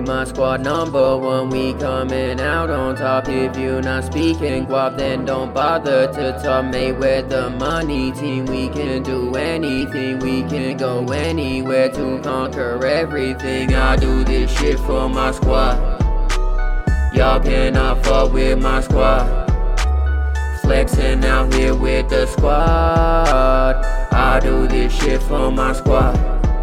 my squad number one, we coming out on top. If you not speaking guap, then don't bother to talk. Made with the money team, we can do anything. We can go anywhere to conquer everything. I do this shit for my squad. Y'all cannot fuck with my squad. Flexing out here with the squad. I do this shit for my squad.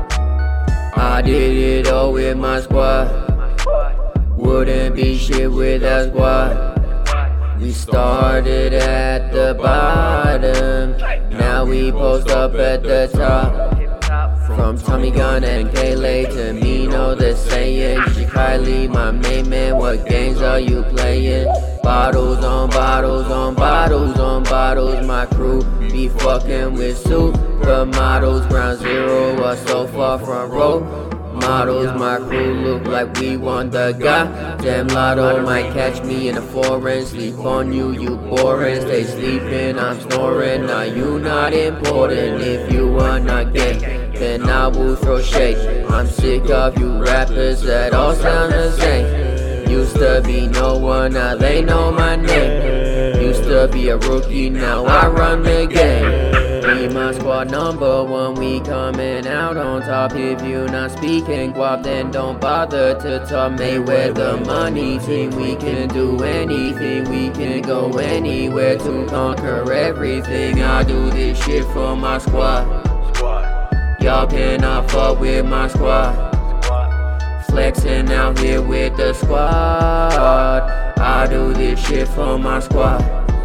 I did it all with my squad. Wouldn't be shit without squad. We started at the bottom, now we post up at the top. From Tommy Gunn and Kaylee to me, know the saying. Kylie, my main man, what games are you playing? Bottles on bottles on bottles on bottles. My crew be fucking with supermodels. Ground zero are so far from role models. My crew look like we won the goddamn lotto. Might catch me in a foreign, sleep on you, you boring. Stay sleeping, I'm snoring. Now you not important. If you are not gay, then I will throw shade. I'm sick of you rappers that all sound the same. Used to be no one, now they know my name. Used to be a rookie, now I run the game. Be my squad number one, we coming out on top. If you not speaking guap, then don't bother to talk. Made with the money team, we can do anything. We can go anywhere to conquer everything. I do this shit for my squad. Y'all cannot fuck with my squad. Flexing out here with the squad. I do this shit for my squad.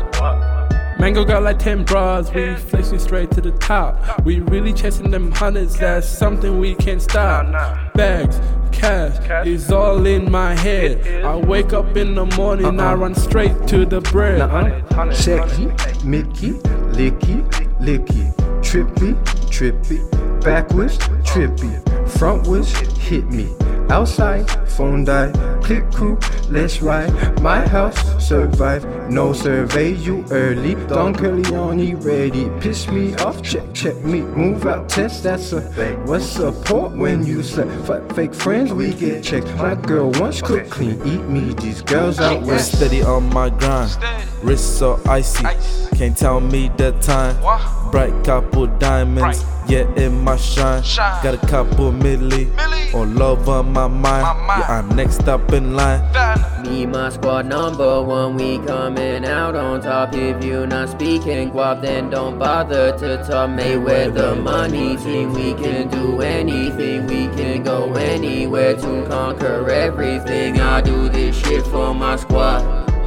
Mango got like 10 bras, we flexing straight to the top. We really chasing them hundreds, that's something we can't stop. Bags, cash, is all in my head. I wake up in the morning, I run straight to the bread. Checky, Mickey, licky, licky. Trippy, trippy. Backwards, trippy. Frontwards, hit me. Outside, phone die, click crew, let's ride. My house, survive, no survey, you early. Don Corleone ready, piss me off, check me. Move out, test, that's a thing. What's support when you slap? Fuck fake friends, we get checked. My girl wants cook clean, eat me, these girls out west. Steady on my grind, wrist so icy, can't tell me the time. Bright couple diamonds, yeah, in my shine. Got a couple milli, all over my mind. Yeah, I'm next up in line. Me, my squad number one, we coming out on top. If you not speaking guap, then don't bother to talk. Made with the money team, we can do anything. We can go anywhere to conquer everything. I do this shit for my squad.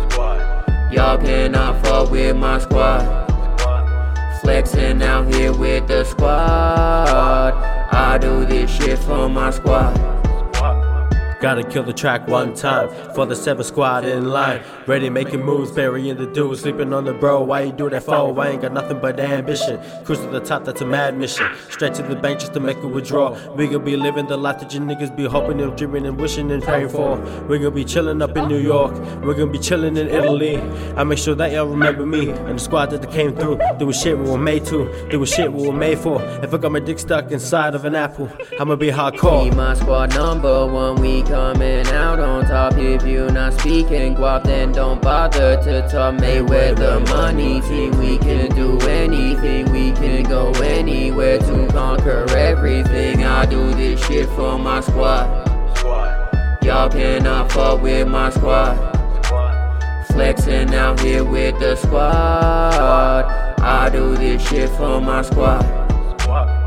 Y'all cannot fuck with my squad. Flexing out here with the squad. I do this shit for my squad. Gotta kill the track one time for the 7 squad in line. Ready making moves, burying the dude, sleeping on the bro. Why you do that for? I ain't got nothing but ambition. Cruise to the top, that's a mad mission. Straight to the bank just to make a withdrawal. We gon' be living the life that you niggas be hoping and dreaming and wishing and praying for. We gon' be chilling up in New York. We're gonna be chilling in Italy. I make sure that y'all remember me and the squad that came through. Doing shit we were made to. Doing shit we were made for. If I got my dick stuck inside of an apple, I'ma be hardcore. Be my squad number one, we coming out on top. If you not speaking guap, then don't bother to talk. Made with the money team, we can do anything. We can go anywhere to conquer everything. I do this shit for my squad. Y'all cannot fuck with my squad. Flexing out here with the squad. I do this shit for my squad.